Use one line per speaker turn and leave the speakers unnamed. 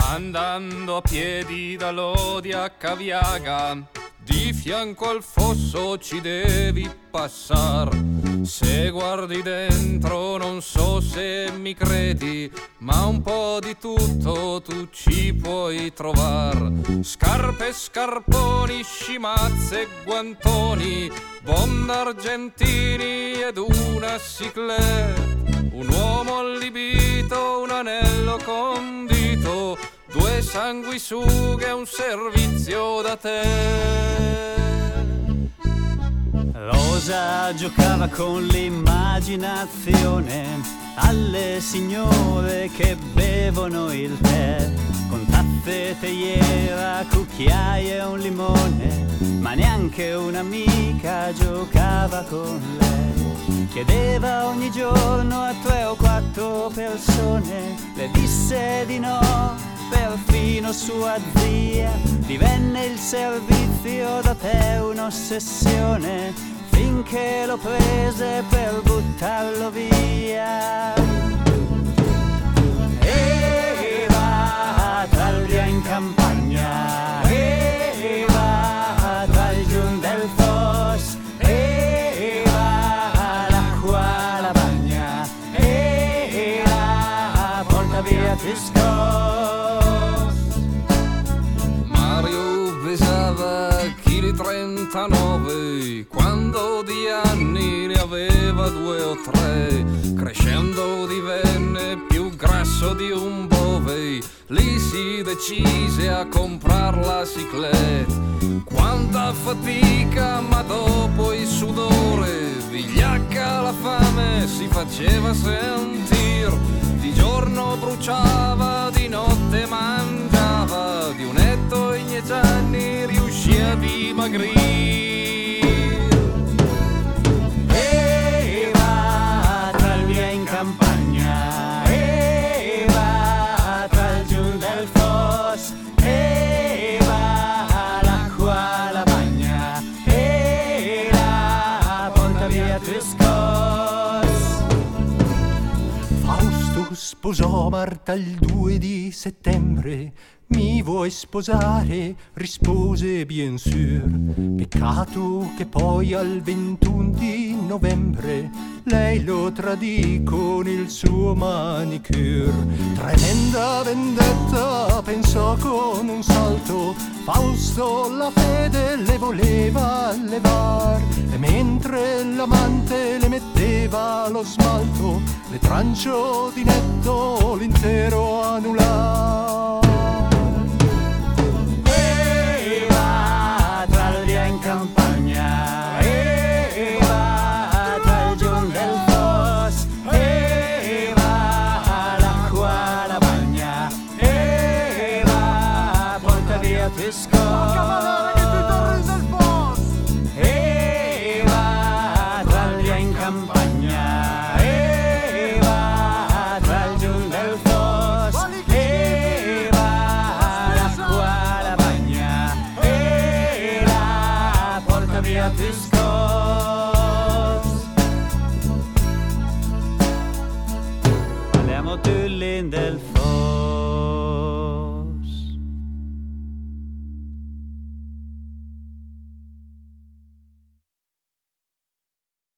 andando a piedi da Lodi a Caviaga, di fianco al fosso ci devi passar. Se guardi dentro non so se mi credi, ma un po' di tutto tu ci puoi trovar. Scarpe, scarponi, scimazze e guantoni, bond argentini ed una cyclette. Un uomo allibito, un anello condito, 2 sanguisughe e un servizio da te.
Rosa giocava con l'immaginazione alle signore che bevono il tè, con tazze, teiera, cucchiaie e un limone, ma neanche un'amica giocava con lei. Chiedeva ogni giorno a 3 o 4 persone, le disse di no, perfino sua zia. Divenne il servizio da te un'ossessione, finché lo prese per buttarlo via. E va Italia in campagna, e va tra il giun del Fos, e va l'acqua la bagna, e va porta via Triscos.
Mario pesava chili 39, quando di anni ne aveva 2 o 3. Crescendo divenne più grasso di un bove, lì si decise a comprar la cyclette. Quanta fatica, ma dopo il sudore, vigliacca la fame si faceva sentir. Di giorno bruciava, di notte mangiava, di un etto in 10 anni riuscì a dimagrire.
E va Italia in campagna, e va tra il giun del Fos, e va l'acqua la bagna, e la porta via Triscos.
Fausto sposò Marta il 2 di settembre. Mi vuoi sposare? Rispose bien sûr. Peccato che poi al 21 di novembre lei lo tradì con il suo manicure. Tremenda vendetta, pensò con un salto, Fausto la fede le voleva levar. E mentre l'amante le metteva lo smalto, le trancio di netto l'intero anulare.
In campagna, e va tra il giun del Fos, e va l'acqua la bagna, e va porta via Triscos. E va Italia in campagna, e va tra il giun del Fos, e va l'acqua la bagna, e la porta via Triscos. Parliamo Tullin del Fos.